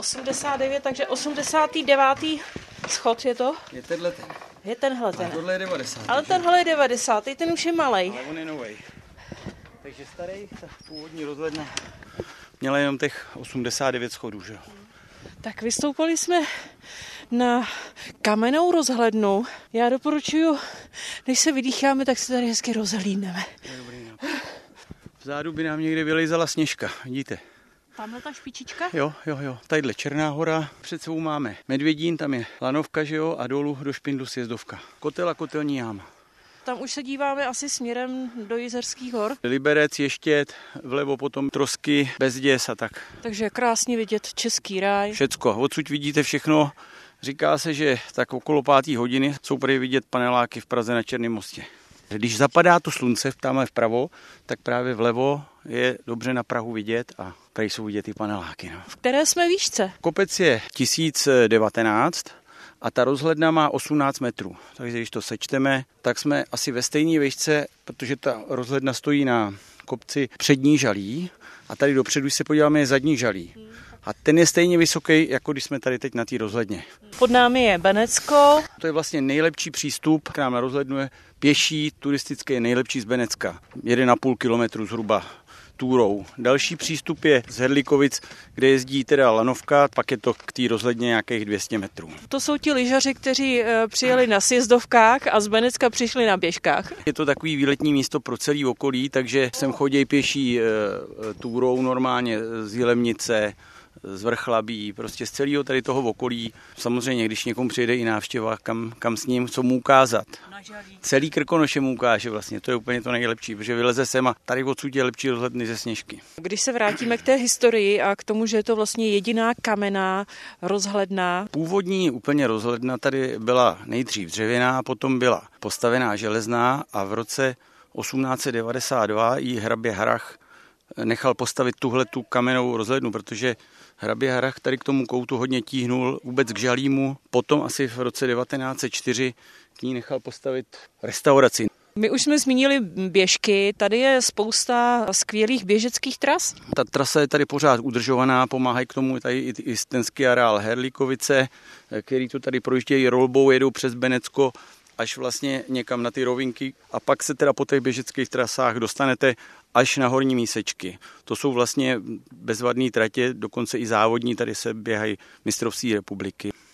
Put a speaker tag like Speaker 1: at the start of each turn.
Speaker 1: 89, takže 89. schod je to?
Speaker 2: Je tenhle ten.
Speaker 1: Je tenhle ten.
Speaker 2: A tohle je 90.
Speaker 1: Ale tenhle je 90, ten už je malej.
Speaker 2: Ale on je novej. Takže starý, ta původní rozhledna měla jenom těch 89 schodů, že jo?
Speaker 1: Tak vystoupili jsme na kamennou rozhlednu. Já doporučuji, než se vydýcháme, tak se tady hezky rozhlídneme.
Speaker 2: Vzadu by nám někde vylejzala Sněžka, vidíte?
Speaker 1: Tamhle ta špičička?
Speaker 2: Jo. Tadyhle Černá hora, před sebou máme Medvědín, tam je Lanovka, že jo, a dolů do Špindlu Sjezdovka. Kotel a kotelní jáma.
Speaker 1: Tam už se díváme asi směrem do Jizerských hor.
Speaker 2: Liberec, Ještěd, vlevo potom Trosky, Bezděs a tak.
Speaker 1: Takže krásně vidět Český ráj.
Speaker 2: Všecko, odsud vidíte všechno. Říká se, že tak okolo 5. hodiny jsou prý vidět paneláky v Praze na Černém mostě. Když zapadá to slunce tamhle vpravo, tak právě vlevo je dobře na Prahu vidět a prý jsou vidět i paneláky. No.
Speaker 1: V které jsme výšce?
Speaker 2: Kopec je 1019 a ta rozhledna má 18 metrů. Takže když to sečteme, tak jsme asi ve stejné výšce, protože ta rozhledna stojí na kopci přední žalí a tady dopředu, když se podíváme, je zadní žalí. A ten je stejně vysoký, jako když jsme tady teď na té rozhledně.
Speaker 1: Pod námi je Benecko.
Speaker 2: To je vlastně nejlepší přístup k nám na rozhlednu, je pěší, turistický, nejlepší z Benecka. 1,5 kilometru zhruba túrou. Další přístup je z Herlikovic, kde jezdí teda lanovka, pak je to k té rozhledně nějakých 200 metrů.
Speaker 1: To jsou ti lyžaři, kteří přijeli na sjezdovkách a z Benecka přišli na běžkách.
Speaker 2: Je to takový výletní místo pro celý okolí, takže sem chodí pěší túrou normálně z Jilemnice, z Vrchlabí, prostě z celého tady toho okolí. Samozřejmě, když někomu přijde i návštěva, kam s ním, co mu ukázat. Celý Krkonoše mu ukáže vlastně, to je úplně to nejlepší, protože vyleze sem a tady odsud je lepší rozhledny ze Sněžky.
Speaker 1: Když se vrátíme k té historii a k tomu, že je to vlastně jediná kamenná rozhledna.
Speaker 2: Původní úplně rozhledna tady byla nejdřív dřevěná, potom byla postavená železná a v roce 1892 jí hrabě Harrach nechal postavit tuhletu kamennou rozhlednu, protože hrabě Harrach tady k tomu koutu hodně tíhnul vůbec k Žalímu. Potom asi v roce 1904 k ní nechal postavit restauraci.
Speaker 1: My už jsme zmínili běžky, tady je spousta skvělých běžeckých tras.
Speaker 2: Ta trasa je tady pořád udržovaná, pomáhají k tomu tady i stenský areál Herlikovice, který to tady projíždějí rolbou, jedou přes Benecko až vlastně někam na ty rovinky a pak se teda po těch běžeckých trasách dostanete až na Horní Mísečky. To jsou vlastně bezvadné tratě, dokonce i závodní, tady se běhají mistrovství republiky.